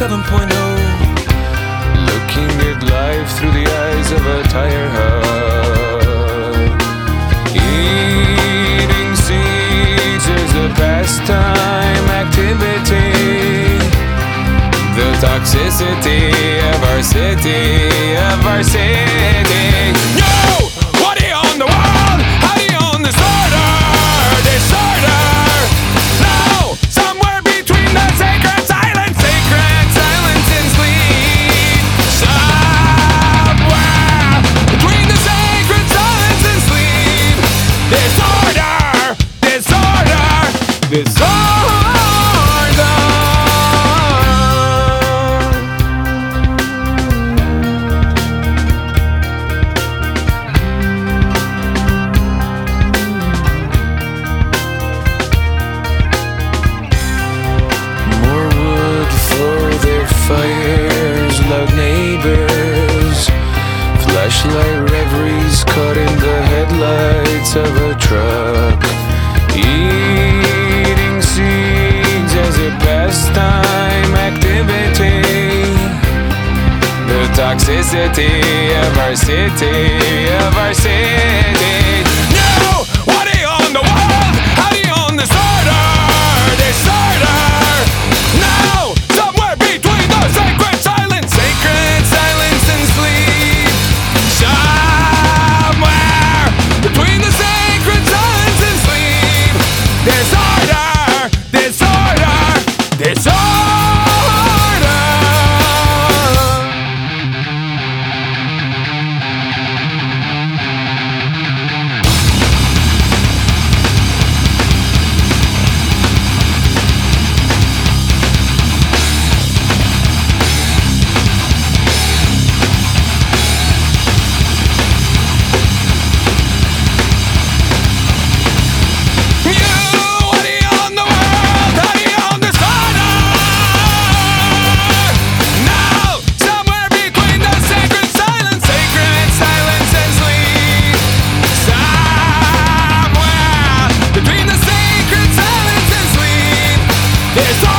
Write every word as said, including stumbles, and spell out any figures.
seven point oh, looking at life through the eyes of a tire hub. Eating seeds is a pastime activity. The toxicity of our city, of our city. No! What do you own the world? How do you own disorder? Disorder! No! Somewhere between the sacred silence, sacred silence and sleep. Somewhere between the sacred silence and sleep. Disorder! Disorder! Disorder! Fires, loud neighbors, flashlight reveries caught in the headlights of a truck. Eating seeds as a pastime activity. The toxicity of our city, of our city. No! What do you own the world? How do you own disorder? Disorder! No! Sacred silence, sacred silence and sleep. Somewhere between the sacred silence and sleep. Disorder, disorder, disorder. It's